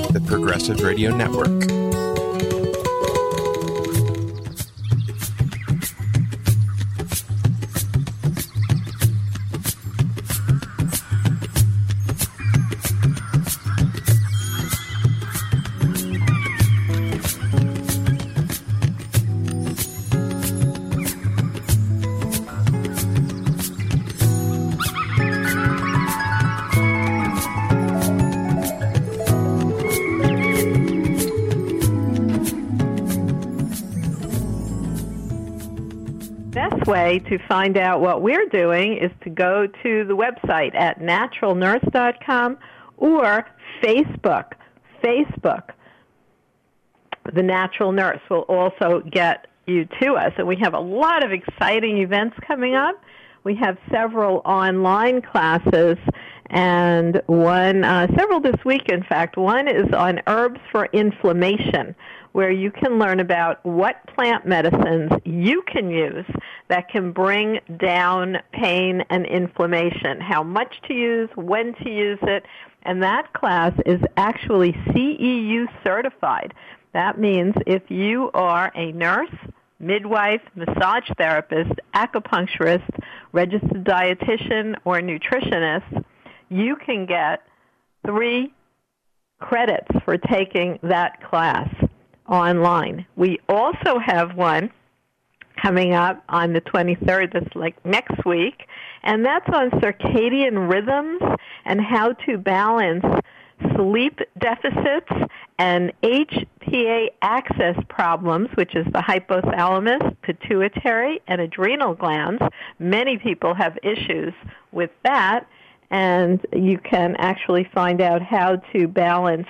the Progressive Radio Network. Way to find out what we're doing is to go to the website at naturalnurse.com or Facebook. The Natural Nurse will also get you to us. And we have a lot of exciting events coming up. We have several online classes, and several this week, in fact. One is on herbs for inflammation, where you can learn about what plant medicines you can use that can bring down pain and inflammation, how much to use, when to use it, and that class is actually CEU certified. That means if you are a nurse, midwife, massage therapist, acupuncturist, registered dietitian, or nutritionist, you can get 3 credits for taking that class online. We also have one coming up on the 23rd, that's like next week, and that's on circadian rhythms and how to balance sleep deficits and HPA axis problems, which is the hypothalamus, pituitary, and adrenal glands. Many people have issues with that, and you can actually find out how to balance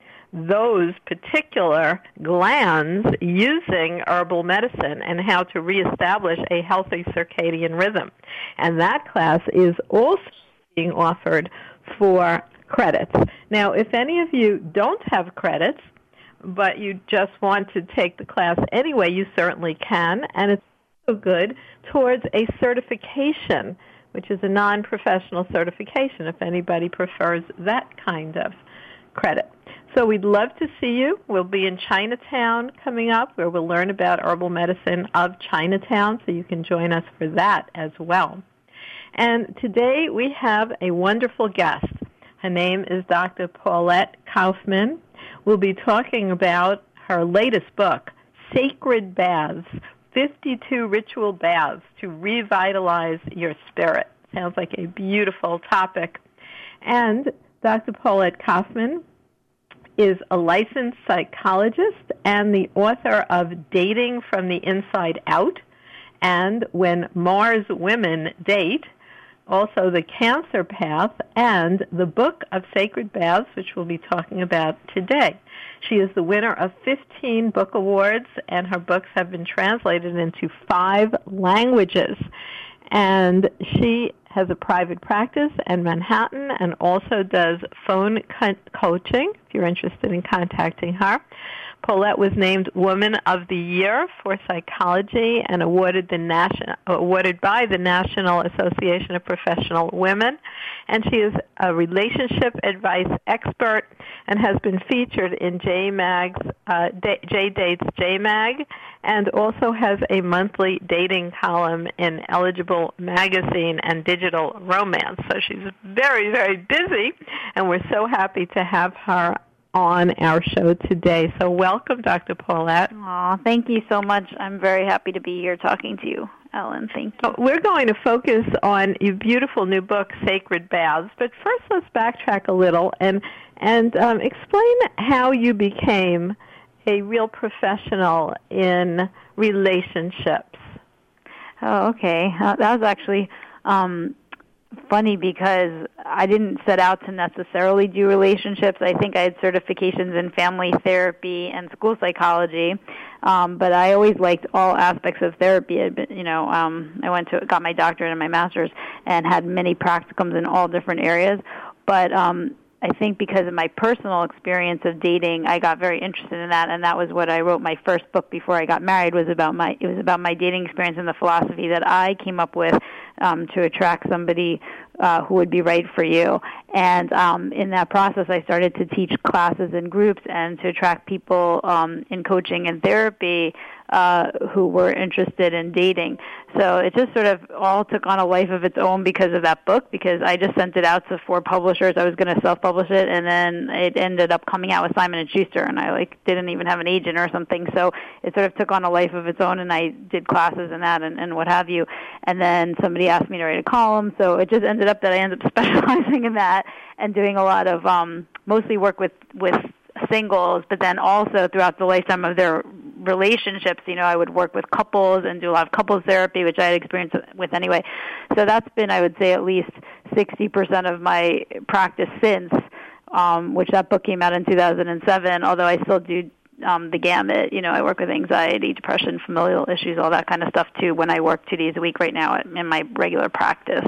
those particular glands using herbal medicine and how to reestablish a healthy circadian rhythm. And that class is also being offered for credits. Now, if any of you don't have credits, but you just want to take the class anyway, you certainly can, and it's also good towards a certification, which is a non-professional certification, if anybody prefers that kind of credit. So we'd love to see you. We'll be in Chinatown coming up, where we'll learn about herbal medicine of Chinatown, so you can join us for that as well. And today we have a wonderful guest. Her name is Dr. Paulette Kaufman. We'll be talking about her latest book, Sacred Baths, 52 Ritual Baths to Revitalize Your Spirit. Sounds like a beautiful topic. And Dr. Paulette Kaufman is a licensed psychologist and the author of Dating from the Inside Out and When Mars Women Date, also The Cancer Path, and the Book of Sacred Baths, which we'll be talking about today. She is the winner of 15 book awards, and her books have been translated into 5 languages. And she has a private practice in Manhattan and also does phone coaching, if you're interested in contacting her. Paulette was named Woman of the Year for Psychology and awarded by the National Association of Professional Women. And she is a relationship advice expert and has been featured in J-Dates J-Mag, and also has a monthly dating column in Eligible Magazine and Digital Romance. So she's very, very busy, and we're so happy to have her on our show today. So welcome, Dr. Paulette. Oh, thank you so much. I'm very happy to be here talking to you, Ellen. Thank you. We're going to focus on your beautiful new book, Sacred Baths. But first, let's backtrack a little and explain how you became a real professional in relationships. Oh, okay. That was actually funny because I didn't set out to necessarily do relationships. I think I had certifications in family therapy and school psychology, but I always liked all aspects of therapy. I got my doctorate and my master's and had many practicums in all different areas, but I think because of my personal experience of dating, I got very interested in that, and that was what I wrote my first book before I got married. It was about my dating experience and the philosophy that I came up with to attract somebody who would be right for you. And in that process, I started to teach classes in groups and to attract people in coaching and therapy who were interested in dating. So it just sort of all took on a life of its own because of that book, because I just sent it out to 4 publishers. I was going to self-publish it, and then it ended up coming out with Simon & Schuster, and I didn't even have an agent or something. So it sort of took on a life of its own, and I did classes in that and what have you. And then somebody asked me to write a column, so it just ended up that I ended up specializing in that and doing a lot of mostly work with singles, but then also throughout the lifetime of their relationships, I would work with couples and do a lot of couples therapy, which I had experience with anyway. So that's been, I would say, at least 60% of my practice since, which that book came out in 2007, although I still do the gamut. I work with anxiety, depression, familial issues, all that kind of stuff too, when I work 2 days a week right now in my regular practice.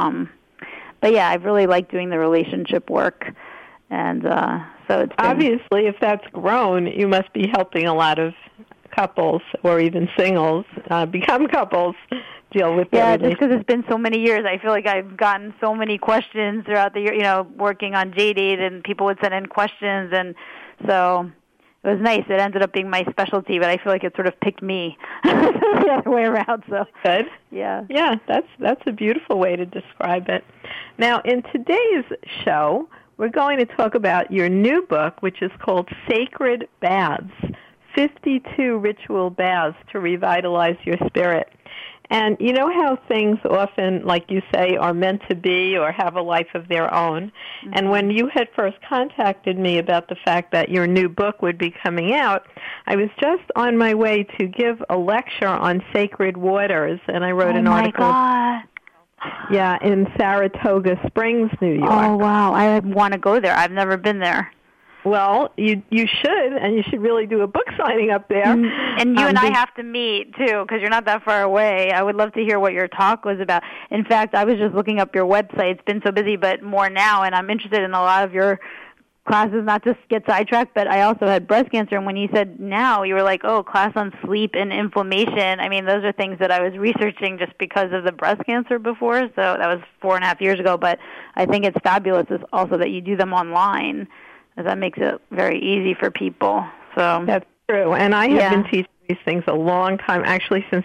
But yeah, I really like doing the relationship work. And so it's been, obviously, if that's grown, you must be helping a lot of couples or even singles become couples, deal with their just because it's been so many years. I feel like I've gotten so many questions throughout the year, working on JDate, and people would send in questions, and so it was nice. It ended up being my specialty, but I feel like it sort of picked me the other way around. So good. Yeah. Yeah, that's a beautiful way to describe it. Now, in today's show, we're going to talk about your new book, which is called Sacred Baths, 52 Ritual Baths to Revitalize Your Spirit. And you know how things often, like you say, are meant to be or have a life of their own. Mm-hmm. And when you had first contacted me about the fact that your new book would be coming out, I was just on my way to give a lecture on sacred waters, and I wrote an article. Oh, my God. Yeah, in Saratoga Springs, New York. Oh, wow. I want to go there. I've never been there. Well, you should, and you should really do a book signing up there. And you and I have to meet, too, because you're not that far away. I would love to hear what your talk was about. In fact, I was just looking up your website. It's been so busy, but more now, and I'm interested in a lot of your classes, not just get sidetracked, but I also had breast cancer, and when you said now, you were like, class on sleep and inflammation. I mean, those are things that I was researching just because of the breast cancer before, so that was 4.5 years ago, but I think it's fabulous also that you do them online, because that makes it very easy for people. So that's true, and I have been teaching these things a long time, actually since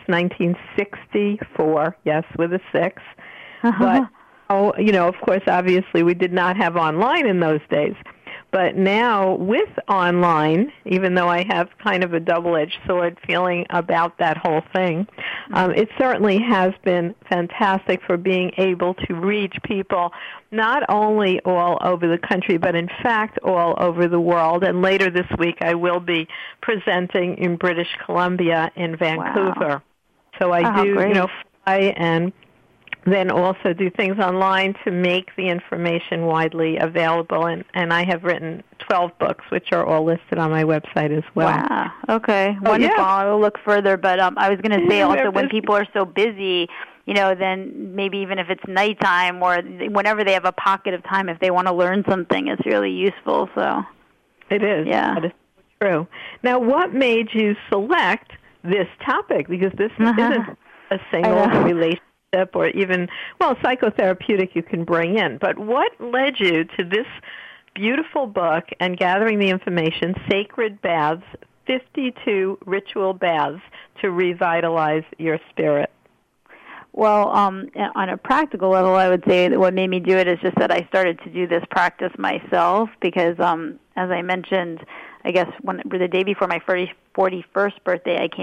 1964, yes, with a 6, but, of course, obviously we did not have online in those days. But now with online, even though I have kind of a double-edged sword feeling about that whole thing, it certainly has been fantastic for being able to reach people not only all over the country, but in fact all over the world. And later this week I will be presenting in British Columbia in Vancouver. Wow. So I do, fly and then also do things online to make the information widely available. And I have written 12 books, which are all listed on my website as well. Wow. Okay. Wonderful. Yeah. I will look further. But I was going to say also when people are so busy, then maybe even if it's nighttime or whenever they have a pocket of time, if they want to learn something, it's really useful. So it is. Yeah. That is true. Now, what made you select this topic? Because this isn't a single relationship. Or even, psychotherapeutic you can bring in. But what led you to this beautiful book and gathering the information, Sacred Baths, 52 Ritual Baths to Revitalize Your Spirit? Well, on a practical level, I would say that what made me do it is just that I started to do this practice myself because, as I mentioned, I guess the day before my 41st birthday, I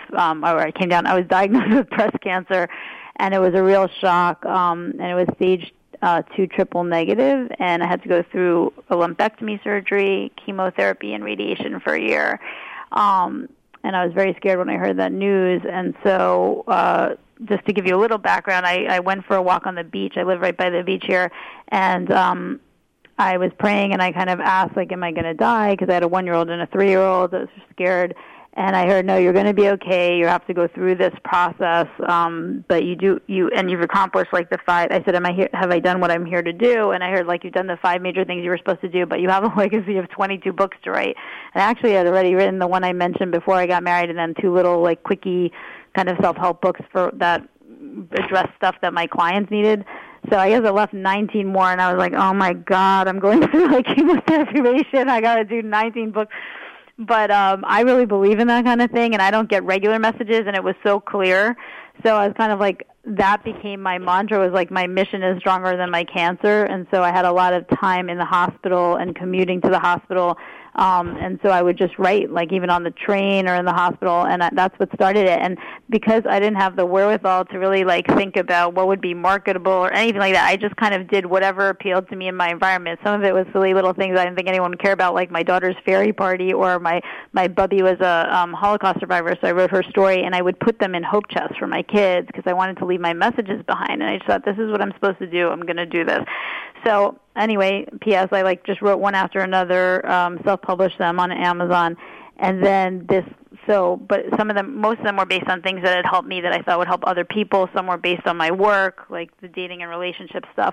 was diagnosed with breast cancer, and it was a real shock, and it was stage 2 triple negative, and I had to go through a lumpectomy surgery, chemotherapy, and radiation for a year. And I was very scared when I heard that news, and so just to give you a little background, I went for a walk on the beach. I live right by the beach here, and I was praying, and I kind of asked, am I going to die? Because I had a 1-year-old and a 3-year-old. I was scared. And I heard, no, you're going to be okay. You have to go through this process, but you've accomplished the 5. I said, have I done what I'm here to do? And I heard, you've done the 5 major things you were supposed to do, but you have a legacy of 22 books to write. And actually, I had already written the one I mentioned before I got married, and then 2 little, quickie kind of self-help books for that address stuff that my clients needed. So I guess I left 19 more, and I was like, oh my God, I'm going through like chemotherapy patient. I got to do 19 books. But I really believe in that kind of thing, and I don't get regular messages, and it was so clear. So I was kind of like, that became my mantra, was like, my mission is stronger than my cancer. And so I had a lot of time in the hospital and commuting to the hospital. And so I would just write, like even on the train or in the hospital, and that's what started it. And because I didn't have the wherewithal to really like think about what would be marketable or anything like that, I just kind of did whatever appealed to me in my environment. Some of it was silly little things I didn't think anyone would care about, like my daughter's fairy party, or my bubby was a Holocaust survivor, so I wrote her story, and I would put them in hope chests for my kids because I wanted to leave my messages behind. And I just thought, this is what I'm supposed to do. I'm going to do this. So anyway, P.S. I like just wrote one after another, self-published them on Amazon, and then but most of them were based on things that had helped me that I thought would help other people. Some were based on my work, like the dating and relationship stuff.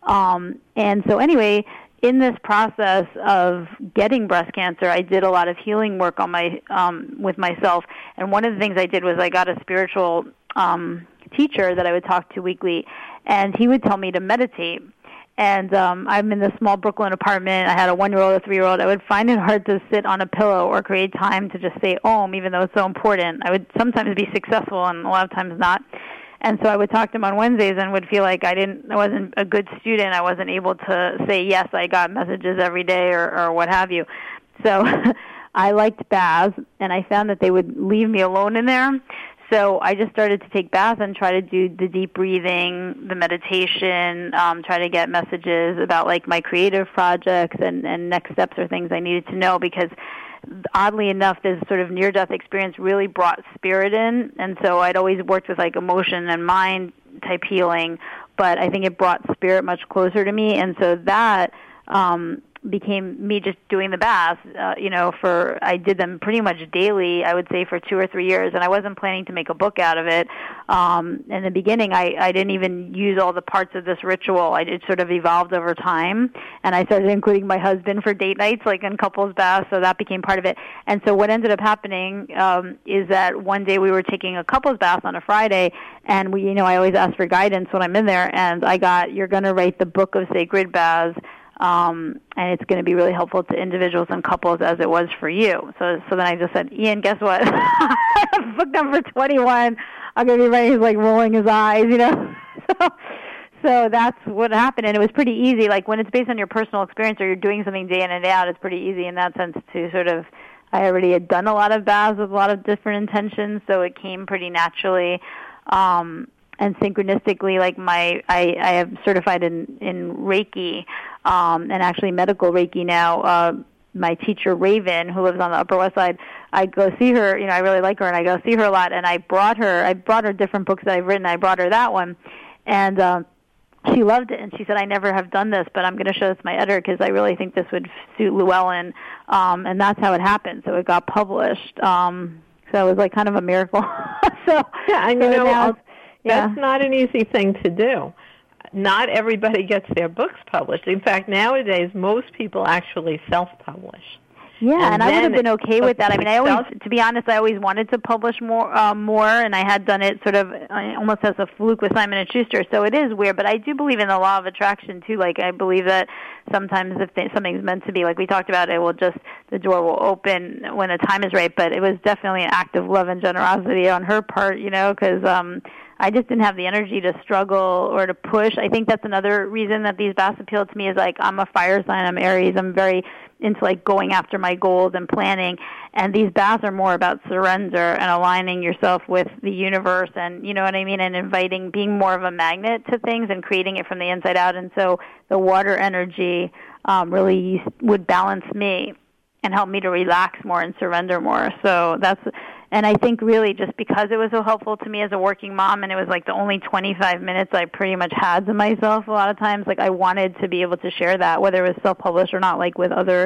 And so anyway, in this process of getting breast cancer, I did a lot of healing work on with myself. And one of the things I did was I got a spiritual teacher that I would talk to weekly, and he would tell me to meditate. And I'm in this small Brooklyn apartment. I had a 1-year-old, a 3-year-old. I would find it hard to sit on a pillow or create time to just say Om, even though it's so important. I would sometimes be successful and a lot of times not. And so I would talk to him on Wednesdays and would feel like I wasn't a good student. I wasn't able to say, yes, I got messages every day or what have you. So I liked baths, and I found that they would leave me alone in there. So I just started to take baths and try to do the deep breathing, the meditation, try to get messages about like my creative projects and next steps or things I needed to know, because oddly enough, this sort of near-death experience really brought spirit in. And so I'd always worked with like emotion and mind type healing, but I think it brought spirit much closer to me. And so that became me just doing the baths, I did them pretty much daily, I would say, for 2 or 3 years, and I wasn't planning to make a book out of it. In the beginning, I didn't even use all the parts of this ritual. It sort of evolved over time, and I started including my husband for date nights, like in couples baths, so that became part of it. And so what ended up happening is that one day we were taking a couples bath on a Friday, and I always ask for guidance when I'm in there, and I got, you're going to write the book of sacred baths, and it's going to be really helpful to individuals and couples as it was for you. So then I just said, Ian, guess what? Book number 21. I'm going to be writing. He's like rolling his eyes, So that's what happened, and it was pretty easy. Like when it's based on your personal experience or you're doing something day in and day out, it's pretty easy in that sense to sort of, I already had done a lot of baths with a lot of different intentions, so it came pretty naturally. And synchronistically, like I have certified in Reiki, and actually medical Reiki now. My teacher Raven, who lives on the Upper West Side, I go see her. I really like her, and I go see her a lot. And I brought her different books that I've written. I brought her that one, and she loved it. And she said, "I never have done this, but I'm going to show this to my editor because I really think this would suit Llewellyn." And that's how it happened. So it got published. So it was like kind of a miracle. That's not an easy thing to do. Not everybody gets their books published. In fact, nowadays, most people actually self-publish. Yeah, and I would have been okay with that. I mean, to be honest, I always wanted to publish more, and I had done it sort of almost as a fluke with Simon & Schuster, so it is weird. But I do believe in the law of attraction, too. Like, I believe that sometimes if something's meant to be, like we talked about, the door will open when the time is right. But it was definitely an act of love and generosity on her part, because I just didn't have the energy to struggle or to push. I think that's another reason that these baths appeal to me is like I'm a fire sign, I'm Aries, I'm very into like going after my goals and planning, and these baths are more about surrender and aligning yourself with the universe and, you know what I mean, and being more of a magnet to things and creating it from the inside out. And so the water energy really would balance me and help me to relax more and surrender more. So and I think really just because it was so helpful to me as a working mom, and it was like the only 25 minutes I pretty much had to myself a lot of times, like I wanted to be able to share that, whether it was self-published or not, like with other,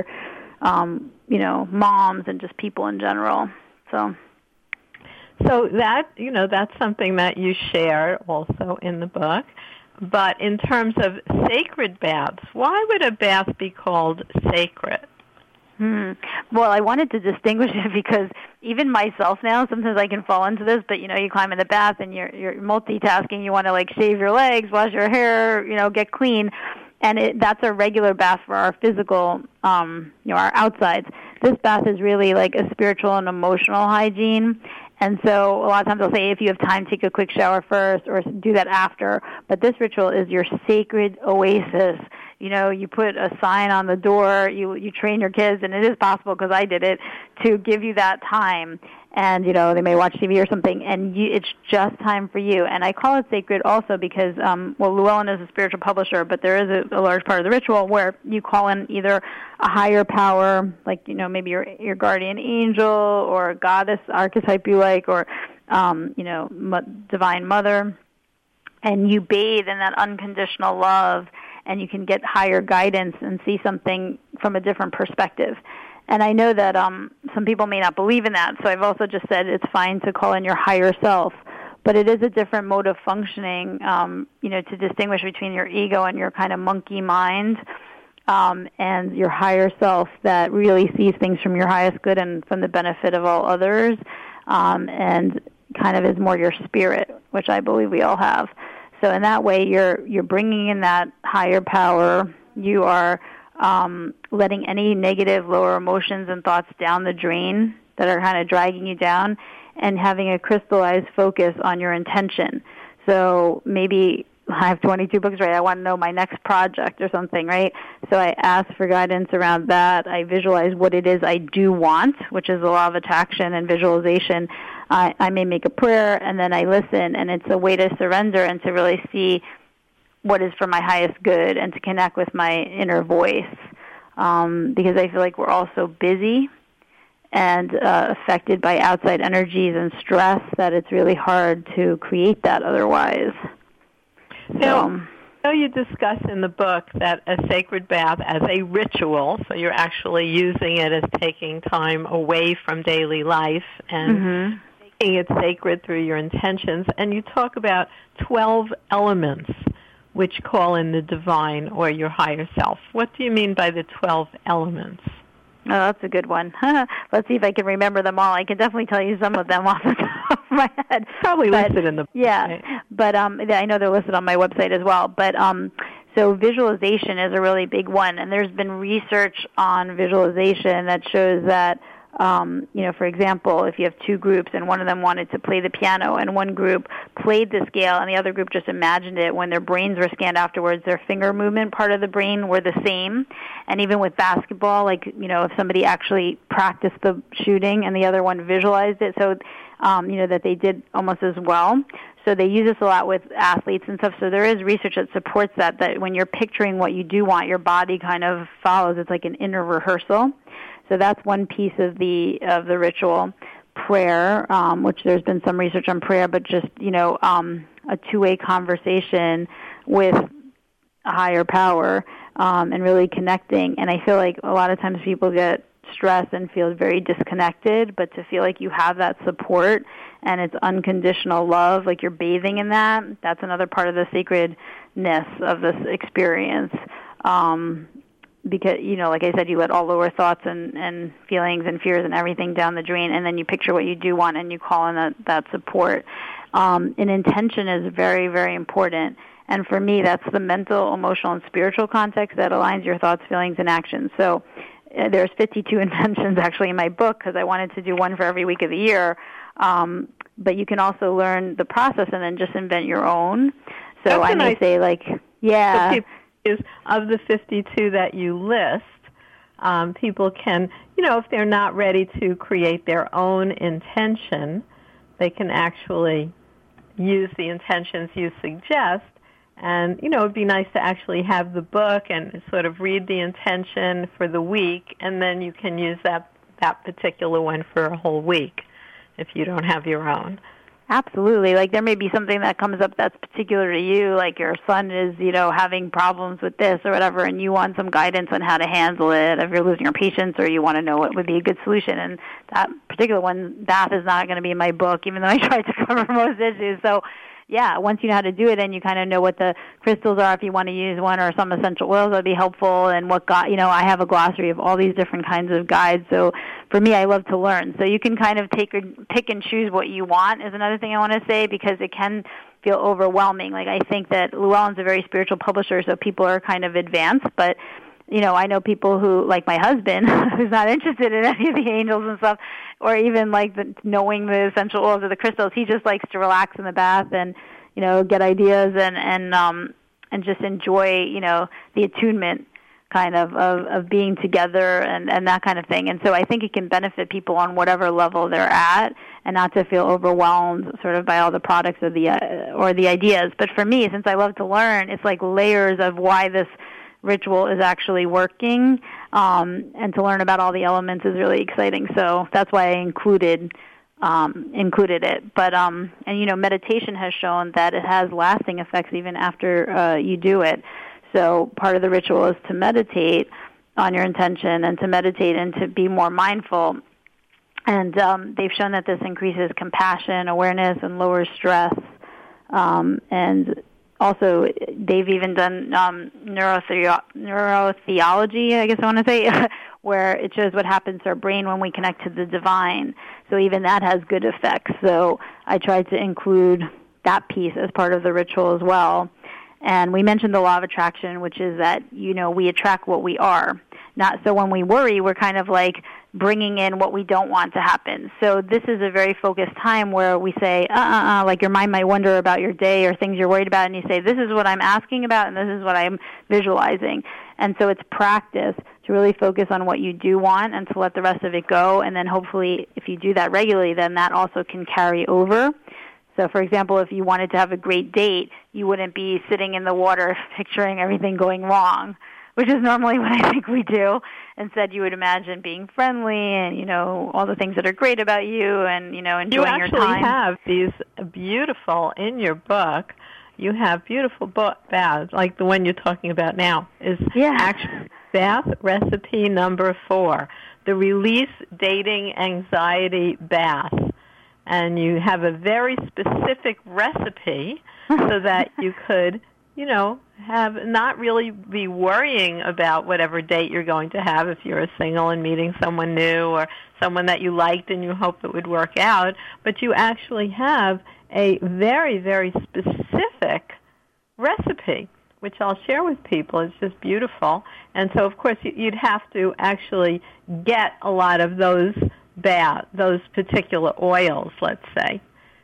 moms and just people in general. So that, that's something that you share also in the book. But in terms of sacred baths, why would a bath be called sacred? Well, I wanted to distinguish it because even myself now, sometimes I can fall into this, but you climb in the bath and you're multitasking. You want to like shave your legs, wash your hair, get clean. And that's a regular bath for our physical, our outsides. This bath is really like a spiritual and emotional hygiene. And so a lot of times I'll say if you have time, take a quick shower first or do that after. But this ritual is your sacred oasis. You put a sign on the door, you train your kids, and it is possible, because I did it, to give you that time. And, they may watch TV or something, and it's just time for you. And I call it sacred also because, Llewellyn is a spiritual publisher, but there is a large part of the ritual where you call in either a higher power, like, maybe your guardian angel or a goddess archetype you like, or, divine mother, and you bathe in that unconditional love, and you can get higher guidance and see something from a different perspective. And I know that some people may not believe in that, so I've also just said it's fine to call in your higher self. But it is a different mode of functioning, to distinguish between your ego and your kind of monkey mind, and your higher self that really sees things from your highest good and from the benefit of all others, and kind of is more your spirit, which I believe we all have. So in that way, you're bringing in that higher power. You are letting any negative, lower emotions and thoughts down the drain that are kind of dragging you down, and having a crystallized focus on your intention. So maybe I have 22 books, right? I want to know my next project or something, right? So I ask for guidance around that. I visualize what it is I do want, which is the law of attraction and visualization. I may make a prayer, and then I listen, and it's a way to surrender and to really see what is for my highest good and to connect with my inner voice, because I feel like we're all so busy and affected by outside energies and stress that it's really hard to create that otherwise. Now, you discuss in the book that a sacred bath as a ritual, so you're actually using it as taking time away from daily life and making it sacred through your intentions, and you talk about 12 elements which call in the divine or your higher self. What do you mean by the 12 elements? Oh, that's a good one. Let's see if I can remember them all. I can definitely tell you some of them off the top of my head. Probably listed in the book. Yeah, right? But I know they're listed on my website as well. But so visualization is a really big one, and there's been research on visualization that shows that for example, if you have two groups and one of them wanted to play the piano and one group played the scale and the other group just imagined it, when their brains were scanned afterwards, their finger movement part of the brain were the same. And even with basketball, like, if somebody actually practiced the shooting and the other one visualized it, so, that they did almost as well. So they use this a lot with athletes and stuff. So there is research that supports that when you're picturing what you do want, your body kind of follows. It's like an inner rehearsal. So that's one piece of the ritual. Prayer, which there's been some research on prayer, but just, a two-way conversation with a higher power, and really connecting. And I feel like a lot of times people get stressed and feel very disconnected, but to feel like you have that support and it's unconditional love, like you're bathing in that's another part of the sacredness of this experience. Because, like I said, you let all lower thoughts and feelings and fears and everything down the drain, and then you picture what you do want and you call in that support. An intention is very, very important. And for me, that's the mental, emotional, and spiritual context that aligns your thoughts, feelings, and actions. So there's 52 intentions actually in my book, because I wanted to do one for every week of the year. But you can also learn the process and then just invent your own. So I may say, like, yeah. Is of the 52 that you list, people can, if they're not ready to create their own intention, they can actually use the intentions you suggest. And, it would be nice to actually have the book and sort of read the intention for the week, and then you can use that particular one for a whole week if you don't have your own. Absolutely. Like there may be something that comes up that's particular to you, like your son is, having problems with this or whatever, and you want some guidance on how to handle it, if you're losing your patience, or you want to know what would be a good solution. And that particular one, bath is not going to be in my book, even though I tried to cover most issues. So once you know how to do it, then you kind of know what the crystals are if you want to use one, or some essential oils that would be helpful, and I have a glossary of all these different kinds of guides. So for me, I love to learn. So you can kind of pick and choose what you want is another thing I want to say, because it can feel overwhelming. Like, I think that Llewellyn's a very spiritual publisher, so people are kind of advanced, but I know people who, like my husband, who's not interested in any of the angels and stuff, or even like knowing the essential oils or the crystals. He just likes to relax in the bath and, get ideas and just enjoy, the attunement kind of being together and that kind of thing. And so I think it can benefit people on whatever level they're at, and not to feel overwhelmed sort of by all the products or the ideas. But for me, since I love to learn, it's like layers of why this ritual is actually working, and to learn about all the elements is really exciting. So that's why I included it. But meditation has shown that it has lasting effects even after you do it. So part of the ritual is to meditate on your intention, and to meditate and to be more mindful. And they've shown that this increases compassion, awareness, and lowers stress. And also, they've even done neurotheology, I guess I want to say, where it shows what happens to our brain when we connect to the divine. So even that has good effects. So I tried to include that piece as part of the ritual as well. And we mentioned the law of attraction, which is that, we attract what we are. So when we worry, we're kind of like bringing in what we don't want to happen. So this is a very focused time where we say, like your mind might wonder about your day or things you're worried about, and you say, this is what I'm asking about, and this is what I'm visualizing. And so it's practice to really focus on what you do want and to let the rest of it go. And then hopefully if you do that regularly, then that also can carry over. So, for example, if you wanted to have a great date, you wouldn't be sitting in the water picturing everything going wrong, which is normally what I think we do. Instead, you would imagine being friendly and, all the things that are great about you and, enjoying your time. You actually have these beautiful, in your book, you have beautiful baths, like the one you're talking about now, is actually bath recipe number 4, the Release Dating Anxiety Bath. And you have a very specific recipe so that you could, have not really be worrying about whatever date you're going to have if you're a single and meeting someone new or someone that you liked and you hope it would work out. But you actually have a very, very specific recipe, which I'll share with people. It's just beautiful. And so, of course, you'd have to actually get a lot of those particular oils, let's say.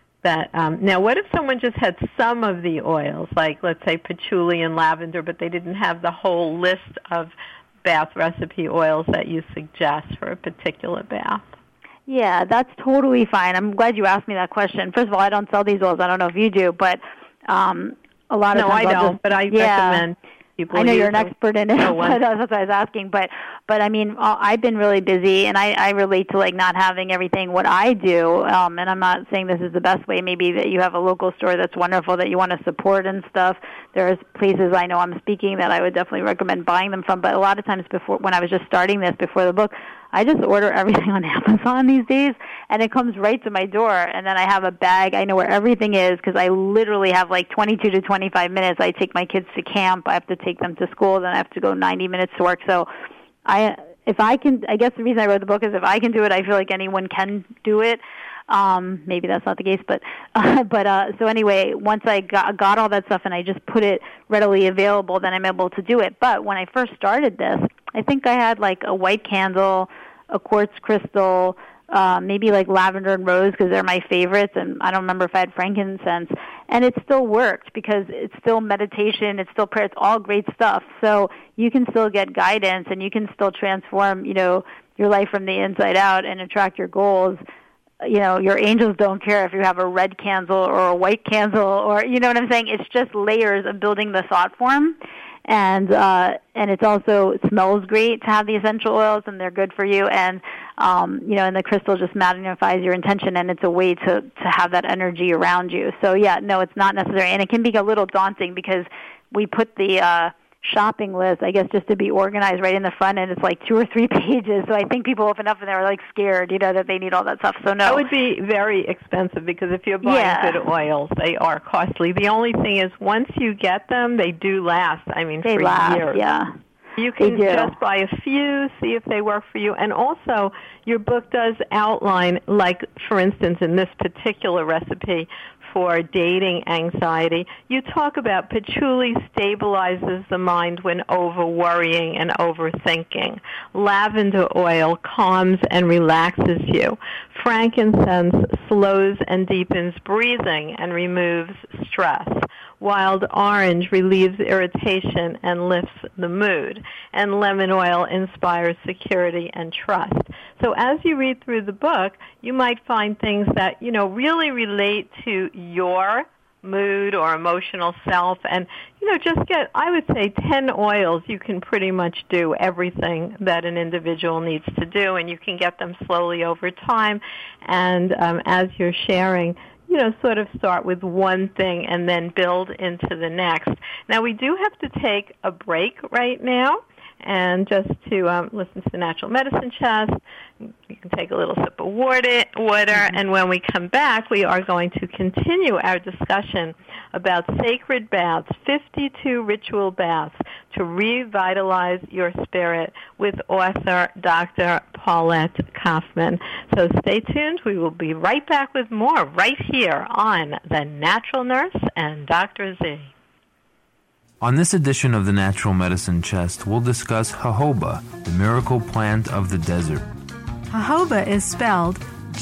Now, what if someone just had some of the oils, like, let's say, patchouli and lavender, but they didn't have the whole list of bath recipe oils that you suggest for a particular bath? Yeah, that's totally fine. I'm glad you asked me that question. First of all, I don't sell these oils. I don't know if you do, but a lot of times I don't, but I recommend people. I know you're an expert in it, but that's what I was asking. But I mean, I've been really busy, and I relate to like not having everything what I do. And I'm not saying this is the best way. Maybe that you have a local store that's wonderful that you want to support and stuff. There's places I know I'm speaking that I would definitely recommend buying them from. But a lot of times when I was just starting this before the book, I just order everything on Amazon these days, and it comes right to my door. And then I have a bag. I know where everything is because I literally have like 22 to 25 minutes. I take my kids to camp. I have to take them to school. Then I have to go 90 minutes to work. So I guess the reason I wrote the book is if I can do it, I feel like anyone can do it. Maybe that's not the case, but so anyway, once I got all that stuff and I just put it readily available, then I'm able to do it. But when I first started this, I think I had like a white candle, a quartz crystal, maybe like lavender and rose because they're my favorites, and I don't remember if I had frankincense. And it still worked because it's still meditation, it's still prayer, it's all great stuff. So you can still get guidance and you can still transform, your life from the inside out and attract your goals. Your angels don't care if you have a red candle or a white candle or, you know what I'm saying? It's just layers of building the thought form. And it also smells great to have the essential oils, and they're good for you. And, and the crystal just magnifies your intention, and it's a way to have that energy around you. So, yeah, no, it's not necessary. And it can be a little daunting because we put the shopping list, I guess, just to be organized right in the front end. It's like 2 or 3 pages. So I think people open up and they're like scared, that they need all that stuff. So no. That would be very expensive because if you're buying good oils, they are costly. The only thing is once you get them, they do last. I mean, they for last, years. Yeah. You can just buy a few, see if they work for you. And also, your book does outline, like, for instance, in this particular recipe for dating anxiety, you talk about patchouli stabilizes the mind when over-worrying and overthinking. Lavender oil calms and relaxes you. Frankincense slows and deepens breathing and removes stress. Wild orange relieves irritation and lifts the mood. And lemon oil inspires security and trust. So as you read through the book, you might find things that, really relate to your mood or emotional self. And, just get, I would say, 10 oils. You can pretty much do everything that an individual needs to do, and you can get them slowly over time. And as you're sharing, sort of start with one thing and then build into the next. Now, we do have to take a break right now, and just to listen to the Natural Medicine Chest. You can take a little sip of water, and when we come back, we are going to continue our discussion about sacred baths, 52 ritual baths to revitalize your spirit with author Dr. Paulette Kaufman. So stay tuned. We will be right back with more right here on The Natural Nurse and Dr. Z. On this edition of the Natural Medicine Chest, we'll discuss jojoba, the miracle plant of the desert. Jojoba is spelled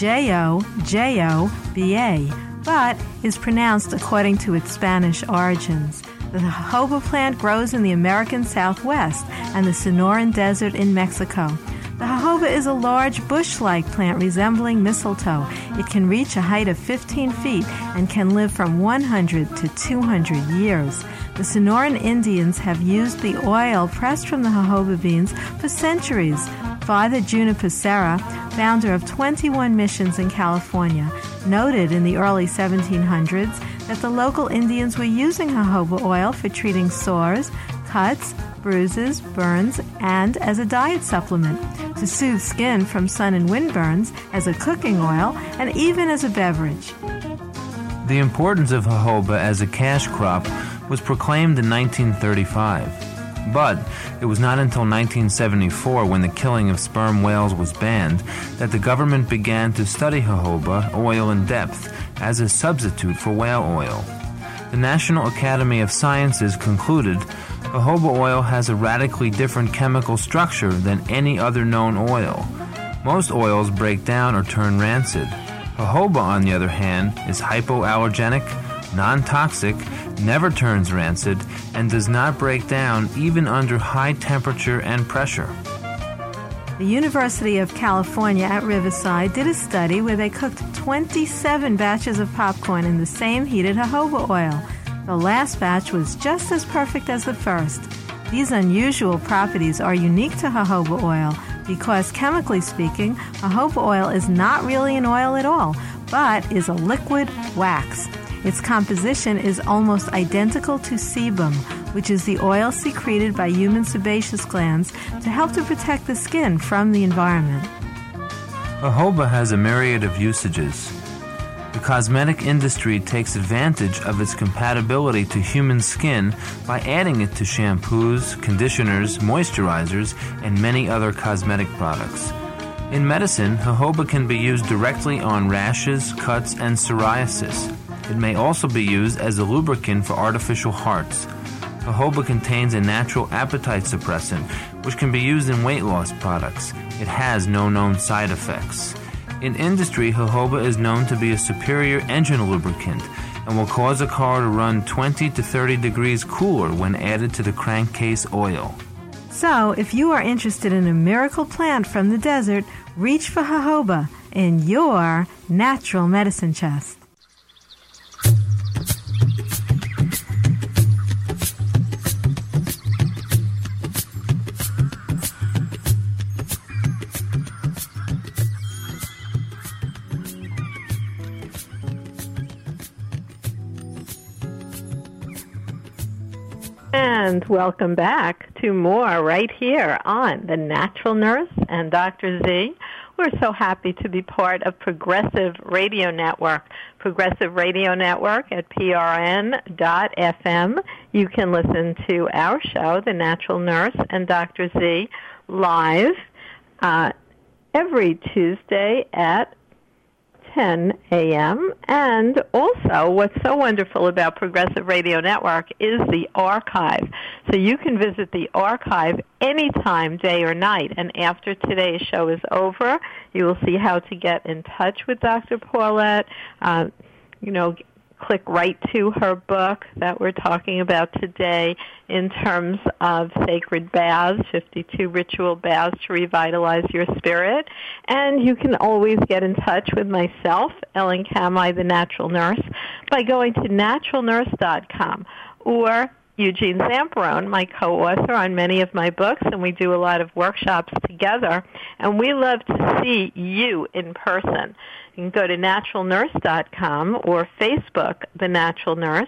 Jojoba, but is pronounced according to its Spanish origins. The jojoba plant grows in the American Southwest and the Sonoran Desert in Mexico. The jojoba is a large bush-like plant resembling mistletoe. It can reach a height of 15 feet and can live from 100 to 200 years. The Sonoran Indians have used the oil pressed from the jojoba beans for centuries. Father Juniper Serra, founder of 21 missions in California, noted in the early 1700s that the local Indians were using jojoba oil for treating sores, cuts, bruises, burns, and as a diet supplement, to soothe skin from sun and wind burns, as a cooking oil, and even as a beverage. The importance of jojoba as a cash crop was proclaimed in 1935. But it was not until 1974, when the killing of sperm whales was banned, that the government began to study jojoba oil in depth as a substitute for whale oil. The National Academy of Sciences concluded jojoba oil has a radically different chemical structure than any other known oil. Most oils break down or turn rancid. Jojoba, on the other hand, is hypoallergenic, non-toxic, never turns rancid, and does not break down even under high temperature and pressure. The University of California at Riverside did a study where they cooked 27 batches of popcorn in the same heated jojoba oil. The last batch was just as perfect as the first. These unusual properties are unique to jojoba oil because, chemically speaking, jojoba oil is not really an oil at all, but is a liquid wax. Its composition is almost identical to sebum, which is the oil secreted by human sebaceous glands to help to protect the skin from the environment. Jojoba has a myriad of usages. The cosmetic industry takes advantage of its compatibility to human skin by adding it to shampoos, conditioners, moisturizers, and many other cosmetic products. In medicine, jojoba can be used directly on rashes, cuts, and psoriasis. It may also be used as a lubricant for artificial hearts. Jojoba contains a natural appetite suppressant, which can be used in weight loss products. It has no known side effects. In industry, jojoba is known to be a superior engine lubricant and will cause a car to run 20 to 30 degrees cooler when added to the crankcase oil. So, if you are interested in a miracle plant from the desert, reach for jojoba in your natural medicine chest. And welcome back to more right here on The Natural Nurse and Dr. Z. We're so happy to be part of Progressive Radio Network. Progressive Radio Network at prn.fm. You can listen to our show, The Natural Nurse and Dr. Z, live every Tuesday at 10 a.m. And also, what's so wonderful about Progressive Radio Network is the archive. So you can visit the archive anytime, day or night. And after today's show is over, you will see how to get in touch with Dr. Paulette. Click right to her book that we're talking about today in terms of sacred baths, 52 ritual baths to revitalize your spirit. And you can always get in touch with myself, Ellen Kamhi, the Natural Nurse, by going to naturalnurse.com or Eugene Zamperone, my co-author on many of my books, and we do a lot of workshops together. And we love to see you in person. You can go to naturalnurse.com or Facebook, The Natural Nurse,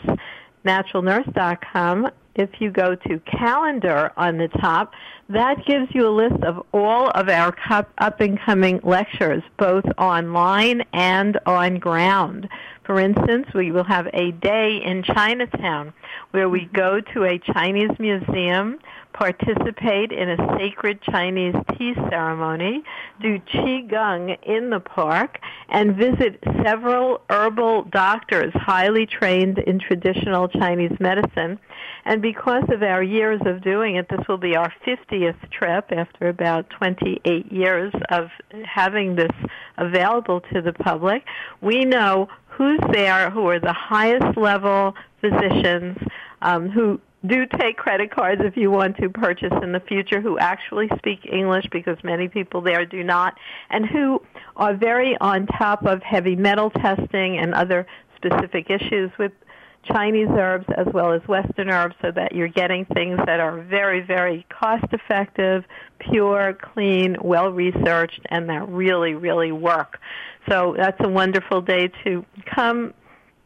naturalnurse.com. If you go to calendar on the top, that gives you a list of all of our up-and-coming lectures, both online and on ground. For instance, we will have a day in Chinatown where we go to a Chinese museum, participate in a sacred Chinese tea ceremony, do Qigong in the park, and visit several herbal doctors highly trained in traditional Chinese medicine. And because of our years of doing it, this will be our 50th trip after about 28 years of having this available to the public. We know who's there, who are the highest level physicians, who do take credit cards if you want to purchase in the future, who actually speak English because many people there do not, and who are very on top of heavy metal testing and other specific issues with Chinese herbs as well as Western herbs, so that you're getting things that are very, very cost-effective, pure, clean, well-researched, and that really, really work. So that's a wonderful day to come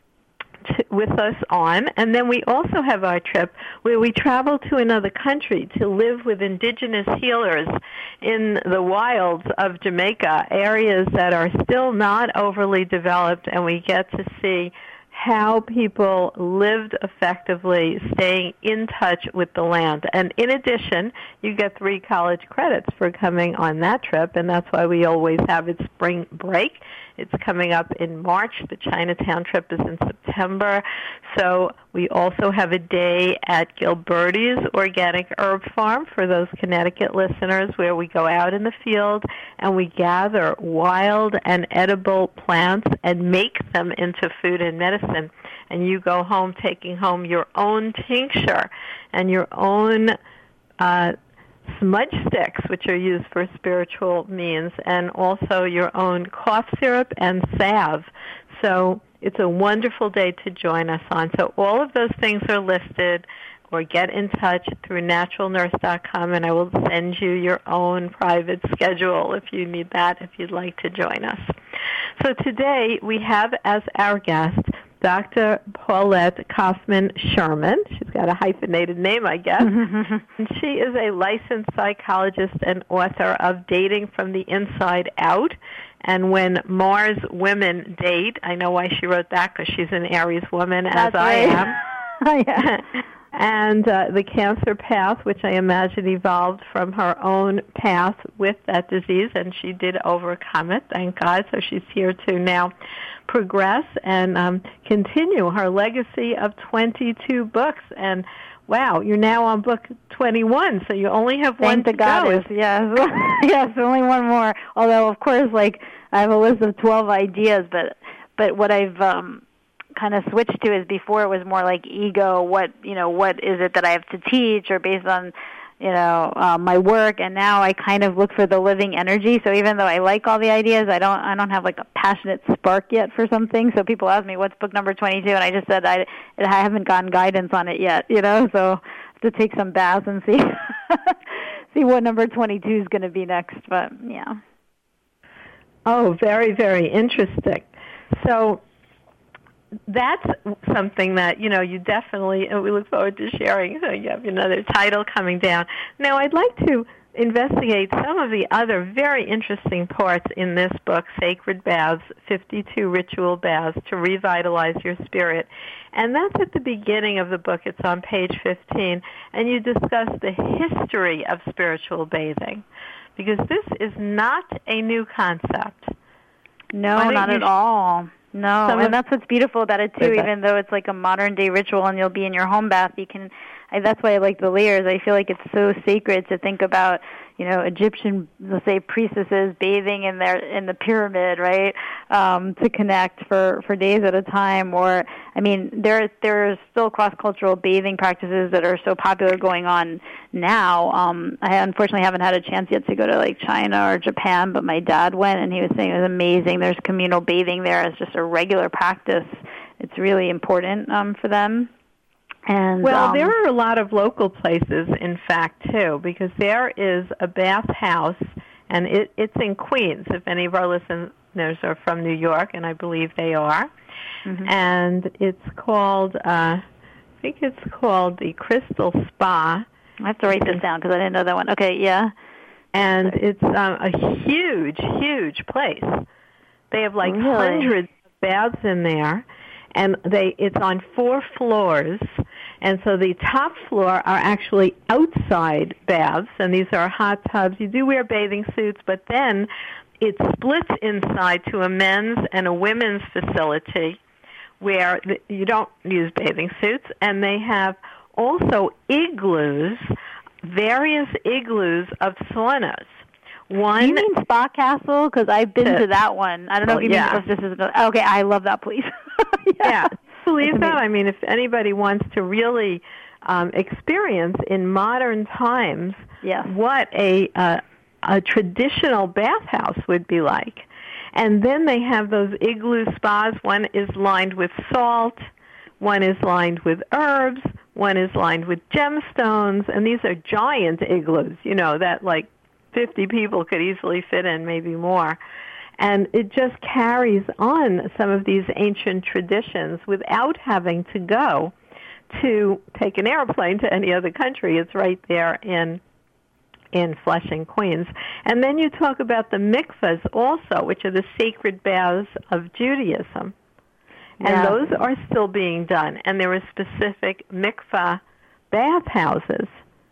with us on. And then we also have our trip where we travel to another country to live with indigenous healers in the wilds of Jamaica, areas that are still not overly developed, and we get to see how people lived effectively, staying in touch with the land. And in addition, you get 3 college credits for coming on that trip, and that's why we always have it spring break. It's coming up in March. The Chinatown trip is in September. So we also have a day at Gilberti's Organic Herb Farm for those Connecticut listeners, where we go out in the field and we gather wild and edible plants and make them into food and medicine. And you go home taking home your own tincture and your own smudge sticks, which are used for spiritual means, and also your own cough syrup and salve. So it's a wonderful day to join us on. So all of those things are listed, or get in touch through naturalnurse.com, and I will send you your own private schedule if you need that, if you'd like to join us. So today we have as our guest Dr. Paulette Kaufman-Sherman. She's got a hyphenated name, I guess. And she is a licensed psychologist and author of Dating from the Inside Out and When Mars Women Date. I know why she wrote that, because she's an Aries woman, That's as I right. am. Yeah. And The Cancer Path, which I imagine evolved from her own path with that disease, and she did overcome it, thank God. So she's here to now progress and continue her legacy of 22 books. And wow, you're now on book 21, so you only have one to go. Yes, yes, only one more. Although, of course, like I have a list of 12 ideas, but what I've kind of switched to is, before it was more like ego. What is it that I have to teach, or based on my work, and now I kind of look for the living energy. So even though I like all the ideas, I don't have like a passionate spark yet for something. So people ask me, what's book number 22? And I just said I haven't gotten guidance on it yet, so I have to take some baths and see see what number 22 is going to be next. But yeah. Oh, very, very interesting. So that's something that, you definitely, and we look forward to sharing. So you have another title coming down. Now, I'd like to investigate some of the other very interesting parts in this book, Sacred Baths, 52 Ritual Baths to Revitalize Your Spirit. And that's at the beginning of the book. It's on page 15. And you discuss the history of spiritual bathing, because this is not a new concept. No, not at all. No, and that's what's beautiful about it, too, even though it's like a modern-day ritual and you'll be in your home bath, that's why I like the layers. I feel like it's so sacred to think about, Egyptian, let's say, priestesses bathing in the pyramid, right, to connect for days at a time. Or, there are still cross-cultural bathing practices that are so popular going on now. I unfortunately haven't had a chance yet to go to, like, China or Japan, but my dad went, and he was saying it was amazing. There's communal bathing there as just a regular practice. It's really important for them. And, there are a lot of local places, in fact, too, because there is a bathhouse, and it's in Queens, if any of our listeners are from New York, and I believe they are. Mm-hmm. And it's called, I think it's called the Crystal Spa. I have to write this down because I didn't know that one. Okay, yeah. And it's a huge, huge place. They have like hundreds of baths in there, and it's on 4 floors. And so the top floor are actually outside baths, and these are hot tubs. You do wear bathing suits, but then it splits inside to a men's and a women's facility where you don't use bathing suits, and they have also igloos, various igloos of saunas. You mean Spa Castle? Because I've been to that one. I don't know if you mean if this is okay, I love that place. Yeah. Believe that. If anybody wants to really experience in modern times what a traditional bathhouse would be like. And then they have those igloo spas. One is lined with salt, one is lined with herbs, one is lined with gemstones, and these are giant igloos, that like 50 people could easily fit in, maybe more. And it just carries on some of these ancient traditions without having to go to take an airplane to any other country. It's right there in Flushing, Queens. And then you talk about the mikvahs also, which are the sacred baths of Judaism. And those are still being done. And there are specific mikvah bathhouses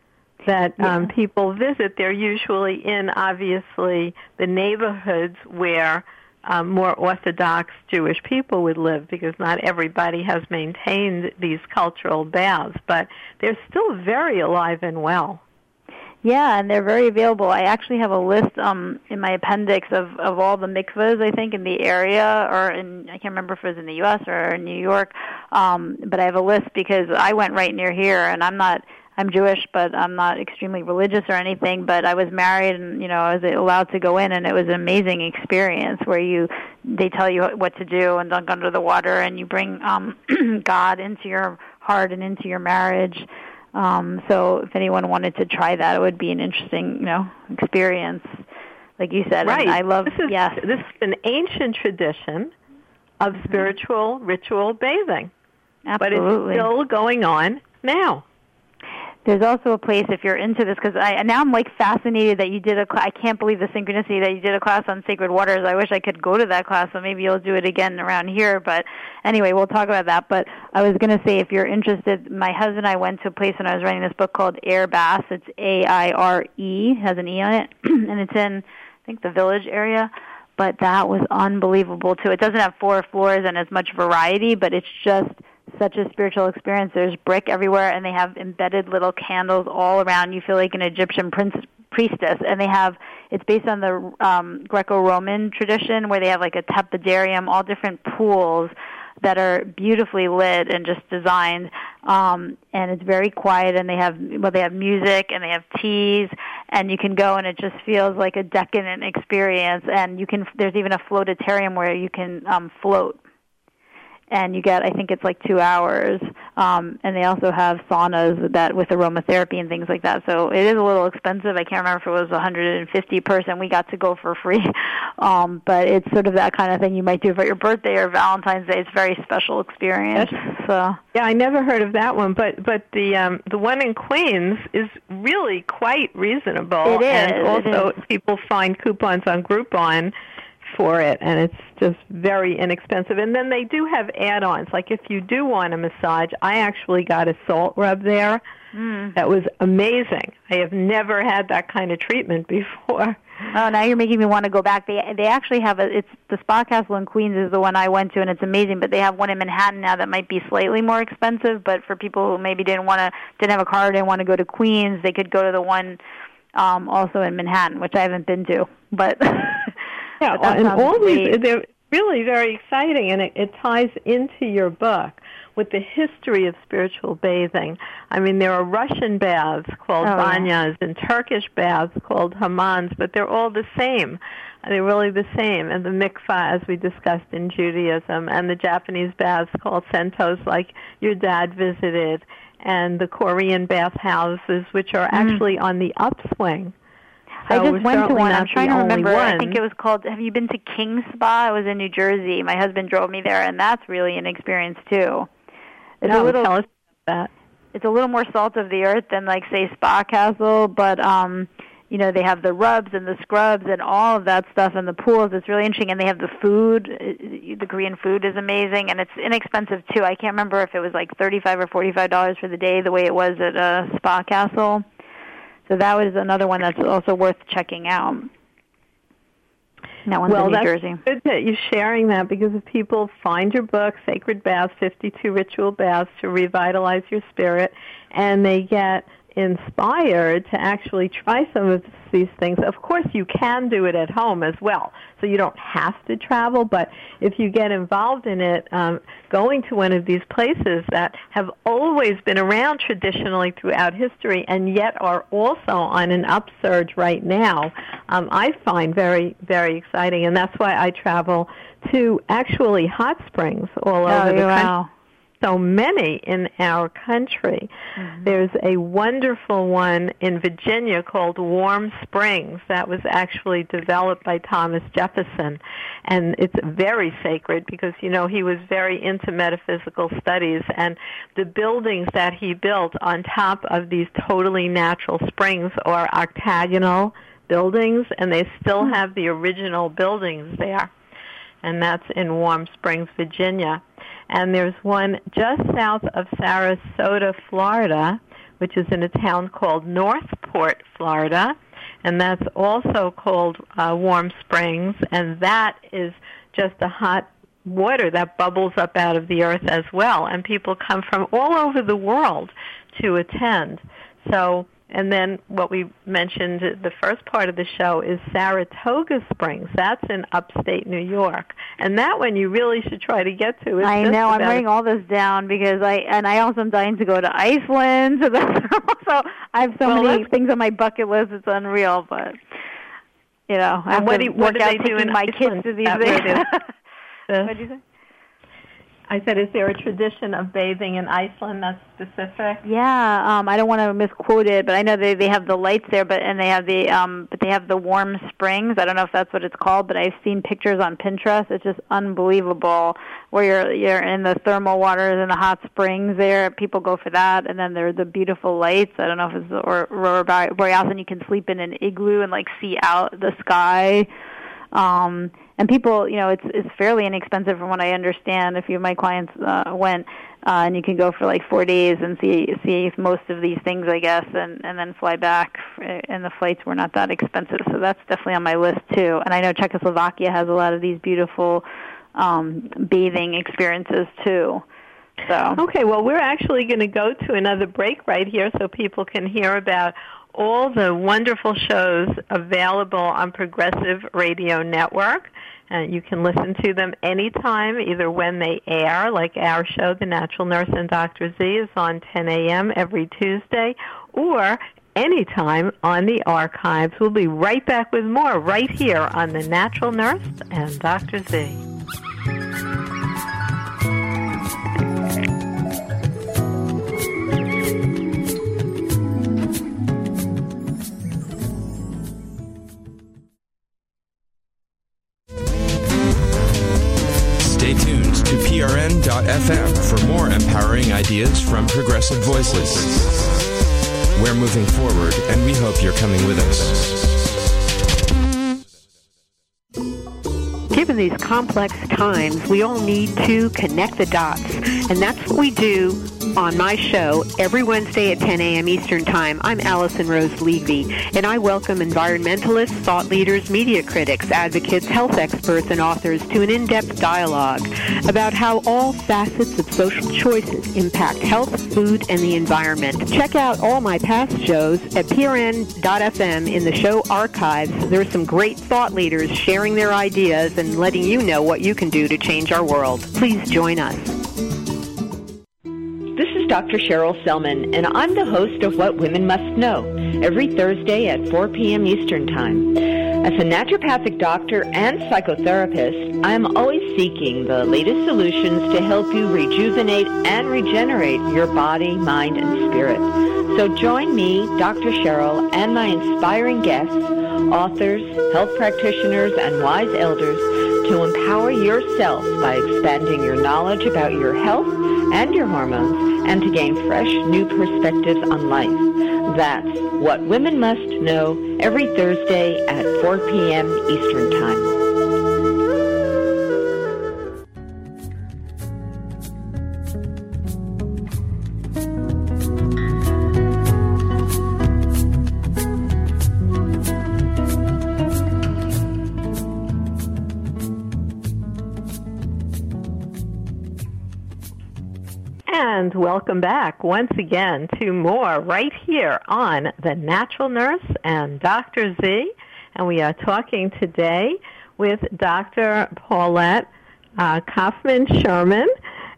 that people visit. They're usually in, obviously, the neighborhoods where more Orthodox Jewish people would live, because not everybody has maintained these cultural baths, but they're still very alive and well. Yeah, and they're very available. I actually have a list in my appendix of all the mikvahs, I think, in the area, or I can't remember if it was in the U.S. or in New York, but I have a list because I went right near here, and I'm Jewish, but I'm not extremely religious or anything, but I was married and, I was allowed to go in, and it was an amazing experience where they tell you what to do and dunk under the water, and you bring God into your heart and into your marriage. So if anyone wanted to try that, it would be an interesting, experience, like you said. Right. And I love, this is an ancient tradition of spiritual ritual bathing. Absolutely. But it's still going on now. There's also a place, if you're into this, because now I'm like fascinated that you did I can't believe the synchronicity that you did a class on sacred waters. I wish I could go to that class, so maybe you'll do it again around here. But anyway, we'll talk about that. But I was going to say, if you're interested, my husband and I went to a place when I was writing this book called Air Baths. It's AIRE, has an E on it, and it's in, I think, the Village area. But that was unbelievable, too. It doesn't have 4 floors and as much variety, but it's just such a spiritual experience. There's brick everywhere, and they have embedded little candles all around. You feel like an Egyptian priestess, and it's based on the Greco-Roman tradition where they have like a tepidarium, all different pools that are beautifully lit and just designed, and it's very quiet, and they have music, and they have teas, and you can go, and it just feels like a decadent experience, and there's even a floatarium where you can float. and you get, I think it's like 2 hours. And they also have saunas that with aromatherapy and things like that. So it is a little expensive. I can't remember if it was $150 per person. We got to go for free. But it's sort of that kind of thing you might do for your birthday or Valentine's Day. It's a very special experience. So yeah, I never heard of that one, but the one in Queens is really quite reasonable. It is. And also people find coupons on Groupon for it, and it's just very inexpensive. And then they do have add-ons. Like if you do want a massage, I actually got a salt rub there. That was amazing. I have never had that kind of treatment before. Oh, now you're making me want to go back. They actually have it's the Spa Castle in Queens is the one I went to, and it's amazing. But they have one in Manhattan now that might be slightly more expensive. But for people who maybe didn't have a car, didn't want to go to Queens, they could go to the one also in Manhattan, which I haven't been to. But yeah, but and all great. these, they're really very exciting, and it ties into your book with the history of spiritual bathing. I mean, there are Russian baths called banyas and Turkish baths called hammams, but they're all the same. They're really the same. And the mikvah, as we discussed in Judaism, and the Japanese baths called sentos, like your dad visited, and the Korean bathhouses, which are actually on the upswing. So I just went to one. I'm trying to remember. One. I think it was called, have you been to King Spa? It was in New Jersey. My husband drove me there, and that's really an experience, too. It's tell us about that. It's a little more salt of the earth than, like, say, Spa Castle, but, you know, they have the rubs and the scrubs and all of that stuff and the pools. It's really interesting, and they have the food. The Korean food is amazing, and it's inexpensive, too. I can't remember if it was, like, $35 or $45 for the day, the way it was at Spa Castle. So that was another one that's also worth checking out. That one's in New Jersey. Well, that's good that you're sharing that, because if people find your book, Sacred Baths, 52 Ritual Baths to Revitalize Your Spirit, and they get inspired to actually try some of these things. Of course, you can do it at home as well, so you don't have to travel, but if you get involved in it, going to one of these places that have always been around traditionally throughout history and yet are also on an upsurge right now, I find very, very exciting, and that's why I travel to actually hot springs all over the country. So many in our country. There's a wonderful one in Virginia called Warm Springs that was actually developed by Thomas Jefferson, and it's very sacred because, you know, he was very into metaphysical studies, and the buildings that he built on top of these totally natural springs are octagonal buildings, and they still have the original buildings there, and that's in Warm Springs, Virginia. And there's one just south of Sarasota, Florida, which is in a town called Northport, Florida, and that's also called Warm Springs, and that is just a hot water that bubbles up out of the earth as well, and people come from all over the world to attend. So, and then what we mentioned, the first part of the show, is Saratoga Springs. That's in upstate New York. And that one you really should try to get to. I know. I'm writing all this down because I also am dying to go to Iceland. So I have so many things on my bucket list. It's unreal. But, you know, I have to work out taking my kids to these things. What did you say? I said, is there a tradition of bathing in Iceland that's specific? Yeah, I don't want to misquote it, but I know they have the lights there, but they have the warm springs. I don't know if that's what it's called, but I've seen pictures on Pinterest. It's just unbelievable where you're in the thermal waters and the hot springs there. People go for that, and then there are the beautiful lights. I don't know if it's Aurora Borealis, and you can sleep in an igloo and like see out the sky. And people, you know, it's fairly inexpensive from what I understand. A few of my clients went, and you can go for like 4 days and see most of these things, I guess, and then fly back. And the flights were not that expensive, so that's definitely on my list too. And I know Czechoslovakia has a lot of these beautiful bathing experiences too. So okay, well, we're actually going to go to another break right here, so people can hear about all the wonderful shows available on Progressive Radio Network. You can listen to them anytime, either when they air, like our show, The Natural Nurse and Dr. Z, is on 10 a.m. every Tuesday, or anytime on the archives. We'll be right back with more right here on The Natural Nurse and Dr. Z. progressive.fm for more empowering ideas from progressive voices. We're moving forward, and we hope you're coming with us. Given these complex times, we all need to connect the dots, and that's what we do on my show every Wednesday at 10 a.m. Eastern Time. I'm Allison Rose Levy, and I welcome environmentalists, thought leaders, media critics, advocates, health experts, and authors to an in-depth dialogue about how all facets of social choices impact health, food, and the environment. Check out all my past shows at prn.fm in the show archives. There are some great thought leaders sharing their ideas and letting you know what you can do to change our world. Please join us. This is Dr. Cheryl Selman, and I'm the host of What Women Must Know, every Thursday at 4 p.m. Eastern Time. As a naturopathic doctor and psychotherapist, I am always seeking the latest solutions to help you rejuvenate and regenerate your body, mind, and spirit. So join me, Dr. Cheryl, and my inspiring guests, authors, health practitioners, and wise elders to empower yourself by expanding your knowledge about your health and your hormones, and to gain fresh, new perspectives on life. That's What Women Must Know, every Thursday at 4 p.m. Eastern Time. And welcome back once again to more right here on The Natural Nurse and Dr. Z. And we are talking today with Dr. Paulette Kaufman-Sherman.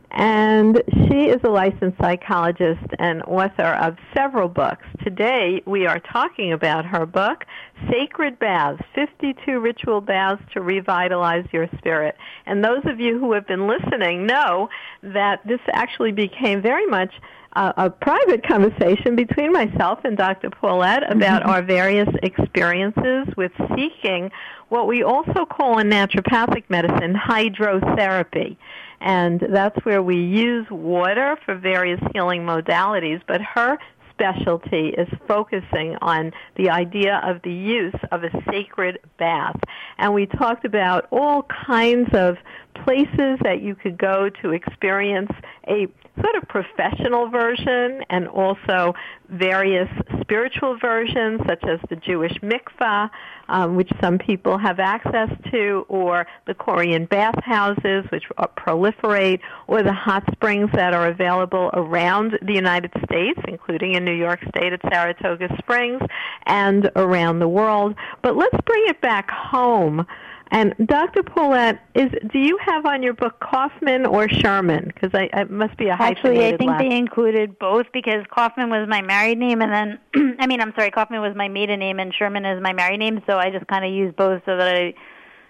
And she is a licensed psychologist and author of several books. Today we are talking about her book, Sacred Baths, 52 Ritual Baths to Revitalize Your Spirit. And those of you who have been listening know that this actually became very much a private conversation between myself and Dr. Paulette about our various experiences with seeking what we also call in naturopathic medicine hydrotherapy. And that's where we use water for various healing modalities, but her specialty is focusing on the idea of the use of a sacred bath. And we talked about all kinds of places that you could go to experience a sort of professional version and also various spiritual versions such as the Jewish mikvah, which some people have access to, or the Korean bathhouses, which proliferate, or the hot springs that are available around the United States, including in New York State at Saratoga Springs, and around the world. But let's bring it back home. And Dr. Paulette, do you have on your book Kaufman or Sherman? Because it must be a hyphenated Actually, I think last. they included both because Kaufman was my married name, and then, Kaufman was my maiden name, and Sherman is my married name, so I just kind of used both so that I,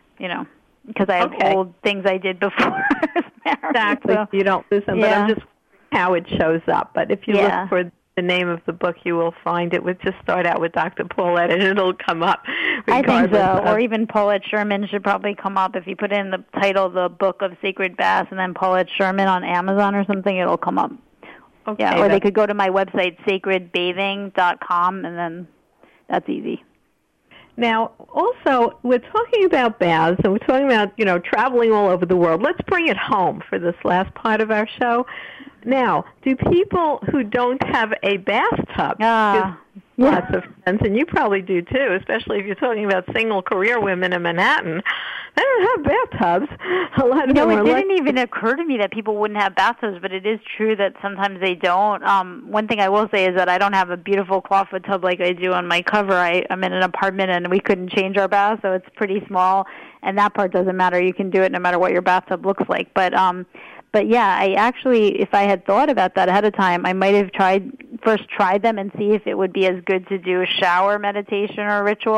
because I have old things I did before I was married. Exactly, so you don't lose them, but I'm just how it shows up. But if you look for the name of the book, you will find it would just start out with Dr. Paulette, and it'll come up. I think so, or even Paulette Sherman should probably come up. If you put in the title, the Book of Sacred Baths, and then Paulette Sherman on Amazon or something, it'll come up. Okay, yeah, or they could go to my website, sacredbathing.com, and then that's easy. Now, also, we're talking about baths, and we're talking about, traveling all over the world. Let's bring it home for this last part of our show. Now, do people who don't have a bathtub, lots of friends, and you probably do too, especially if you're talking about single career women in Manhattan, they don't have bathtubs. A lot of them it didn't even occur to me that people wouldn't have bathtubs, but it is true that sometimes they don't. One thing I will say is that I don't have a beautiful clawfoot tub like I do on my cover. I'm in an apartment, and we couldn't change our bath, so it's pretty small, and that part doesn't matter. You can do it no matter what your bathtub looks like. But yeah, I actually, if I had thought about that ahead of time, I might have tried them and see if it would be as good to do a shower meditation or ritual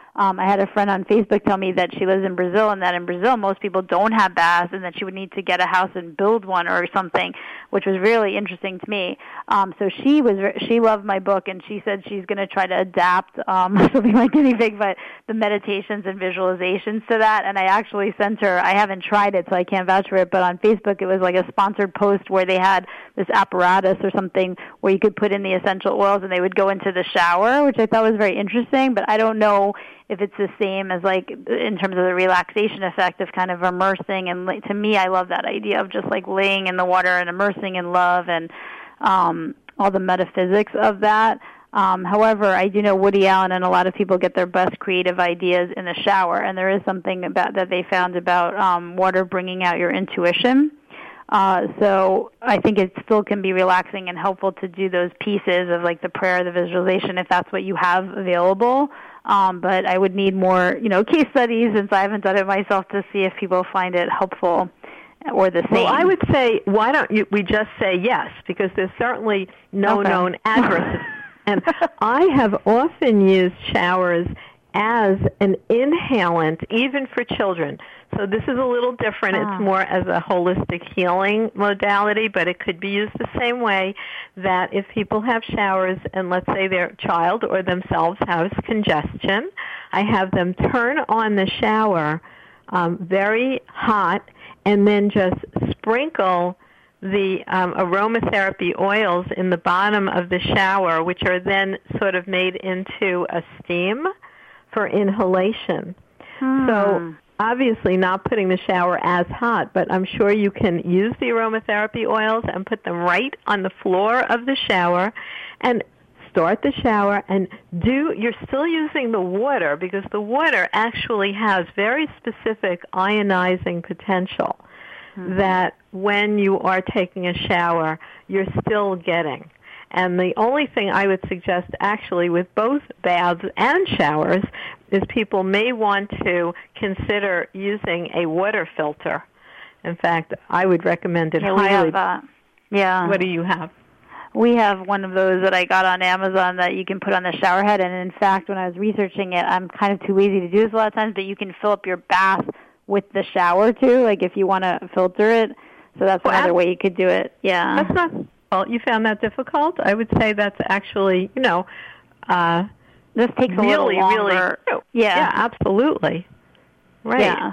I had a friend on Facebook tell me that she lives in Brazil, and that in Brazil most people don't have baths, and that she would need to get a house and build one or something, which was really interesting to me. So she loved my book, and she said she's going to try to adapt, she'll be my guinea pig, but the meditations and visualizations to that. And I actually sent her, I haven't tried it, so I can't vouch for it, but on Facebook it was like a sponsored post where they had this apparatus or something where you could put in the essential oils and they would go into the shower, which I thought was very interesting, but I don't know if it's the same as like in terms of the relaxation effect of kind of immersing. And to me, I love that idea of just like laying in the water and immersing in love and all the metaphysics of that. However, I do know Woody Allen and a lot of people get their best creative ideas in the shower, and there is something about that they found about water bringing out your intuition. So I think it still can be relaxing and helpful to do those pieces of like the prayer, the visualization, if that's what you have available. But I would need more, case studies, since I haven't done it myself, to see if people find it helpful or the same. Well, I would say, why don't we just say yes, because there's certainly no known adverse. And I have often used showers as an inhalant, even for children. So this is a little different. It's more as a holistic healing modality, but it could be used the same way that if people have showers and let's say their child or themselves has congestion, I have them turn on the shower very hot and then just sprinkle the aromatherapy oils in the bottom of the shower, which are then sort of made into a steam for inhalation. So obviously not putting the shower as hot, but I'm sure you can use the aromatherapy oils and put them right on the floor of the shower and start the shower and you're still using the water because the water actually has very specific ionizing potential that when you are taking a shower, you're still getting. And the only thing I would suggest actually with both baths and showers is people may want to consider using a water filter. In fact, I would recommend it highly. We have that. Yeah. What do you have? We have one of those that I got on Amazon that you can put on the shower head. And in fact, when I was researching it, I'm kind of too lazy to do this a lot of times, but you can fill up your bath with the shower too, like if you want to filter it. So that's another way you could do it. Yeah. That's not difficult. You found that difficult? I would say that's actually, this takes a little longer. Really, yeah, absolutely. Right. Yeah.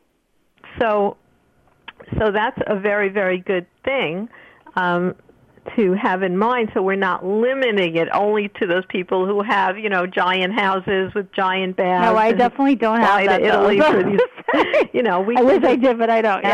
So that's a very, very good thing to have in mind, so we're not limiting it only to those people who have, giant houses with giant baths. No, I definitely don't have that. Italy for these, I wish I did, but I don't.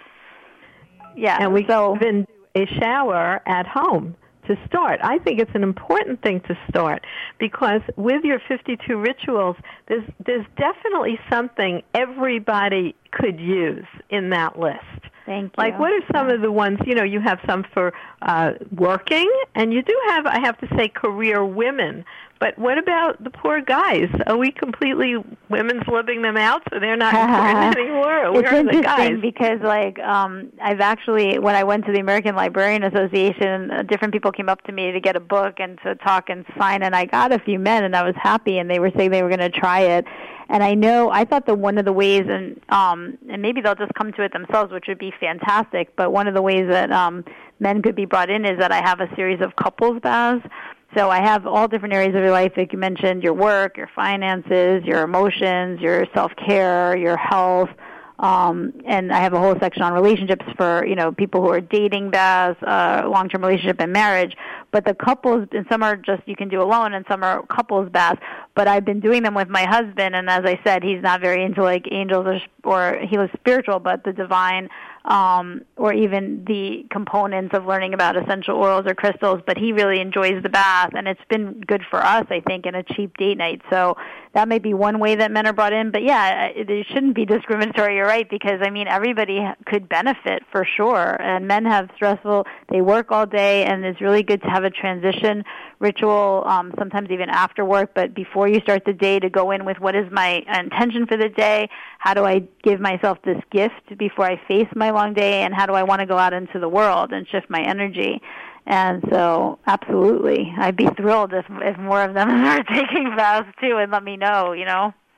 Yeah. And we even do a shower at home to start. I think it's an important thing to start because with your 52 rituals, there's definitely something everybody could use in that list. Thank you. Like, what are some of the ones, you have some for working, and you do have, I have to say, career women. But what about the poor guys? Are we completely women's living them out so they're not important anymore? Or where are the guys? It's interesting because, I've actually, when I went to the American Librarian Association, different people came up to me to get a book and to talk and sign, and I got a few men, and I was happy, and they were saying they were going to try it. And I thought that one of the ways, and maybe they'll just come to it themselves, which would be fantastic, but one of the ways that men could be brought in is that I have a series of couples baths. So I have all different areas of your life, like you mentioned, your work, your finances, your emotions, your self-care, your health, and I have a whole section on relationships for, people who are dating baths, long-term relationship and marriage. But the couples, and some are just you can do alone, and some are couples baths. But I've been doing them with my husband, and as I said, he's not very into like angels or he was spiritual, but the divine, or even the components of learning about essential oils or crystals. But he really enjoys the bath, and it's been good for us, I think, in a cheap date night. So that may be one way that men are brought in. But yeah, it shouldn't be discriminatory. You're right, because everybody could benefit for sure. And men have they work all day, and it's really good to have a transition ritual, sometimes even after work, but before you start the day, to go in with what is my intention for the day, how do I give myself this gift before I face my long day, and how do I want to go out into the world and shift my energy. And so, absolutely, I'd be thrilled if more of them are taking baths too, and let me know,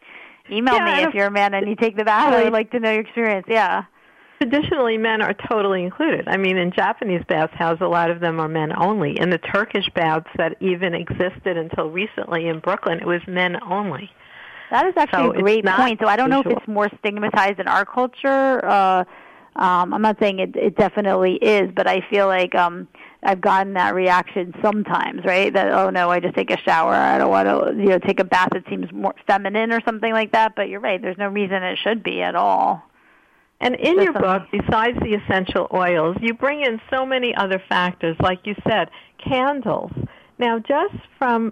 email me if you're a man and you take the bath. I would like to know your experience. Yeah. Traditionally, men are totally included. I mean, in Japanese bathhouses, a lot of them are men only. In the Turkish baths that even existed until recently in Brooklyn, it was men only. That is actually a great point. So I don't know if it's more stigmatized in our culture. I'm not saying it definitely is, but I feel like I've gotten that reaction sometimes, right? That, oh no, I just take a shower. I don't want to, take a bath that seems more feminine or something like that. But you're right. There's no reason it should be at all. And in your book, besides the essential oils, you bring in so many other factors, like you said, candles. Now, just from,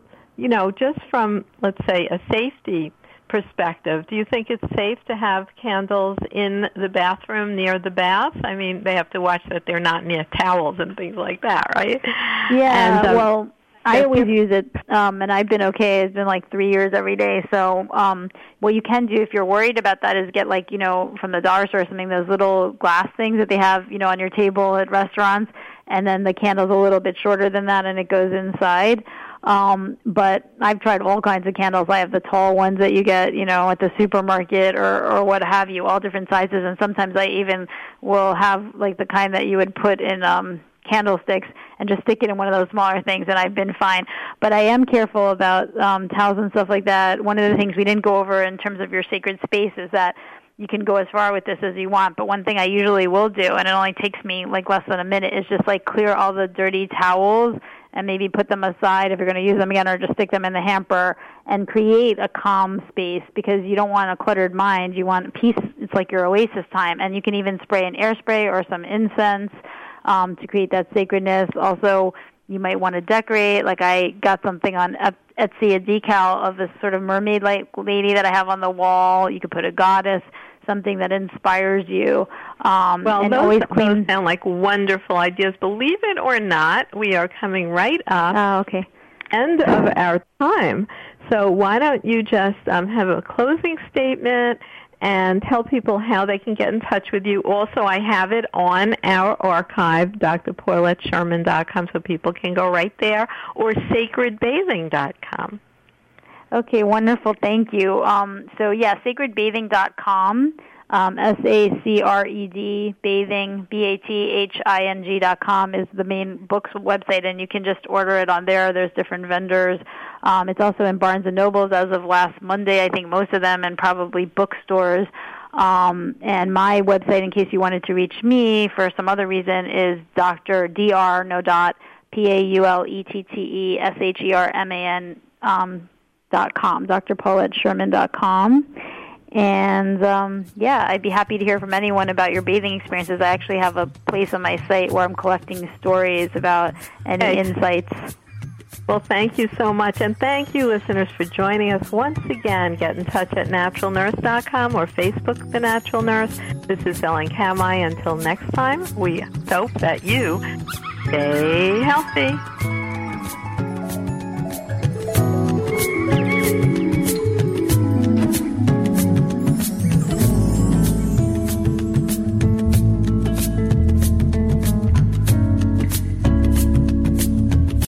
let's say, a safety perspective, do you think it's safe to have candles in the bathroom near the bath? I mean, they have to watch that they're not near towels and things like that, right? Yeah, and, I always use it, and I've been okay. It's been like 3 years every day. So what you can do if you're worried about that is get from the dollar store or something, those little glass things that they have, on your table at restaurants, and then the candle's a little bit shorter than that, and it goes inside. But I've tried all kinds of candles. I have the tall ones that you get, at the supermarket or what have you, all different sizes, and sometimes I even will have the kind that you would put in candlesticks and just stick it in one of those smaller things, and I've been fine. But I am careful about towels and stuff like that. One of the things we didn't go over in terms of your sacred space is that you can go as far with this as you want, but one thing I usually will do, and it only takes me less than a minute, is just clear all the dirty towels and maybe put them aside if you're going to use them again, or just stick them in the hamper and create a calm space, because you don't want a cluttered mind. You want peace. It's like your oasis time, and you can even spray an air spray or some incense to create that sacredness. Also, you might want to decorate. I got something on Etsy, a decal of this sort of mermaid-like lady that I have on the wall. You could put a goddess, something that inspires you. Those sound like wonderful ideas. Believe it or not, we are coming right up. End of our time. So why don't you just have a closing statement and tell people how they can get in touch with you. Also, I have it on our archive, drpaulettesherman.com, so people can go right there, or sacredbathing.com. Okay, wonderful. Thank you. Sacredbathing.com, SACRED, bathing, BATHING.com is the main book's website, and you can just order it on there. There's different vendors. It's also in Barnes & Nobles as of last Monday, I think most of them, and probably bookstores. And my website, in case you wanted to reach me for some other reason, is Dr. Dr. No dot PAULETTESHERMAN .com, drpaulettesherman.com. And, I'd be happy to hear from anyone about your bathing experiences. I actually have a place on my site where I'm collecting stories about any insights. Well, thank you so much. And thank you, listeners, for joining us once again. Get in touch at naturalnurse.com or Facebook, The Natural Nurse. This is Ellen Kamai. Until next time, we hope that you stay healthy.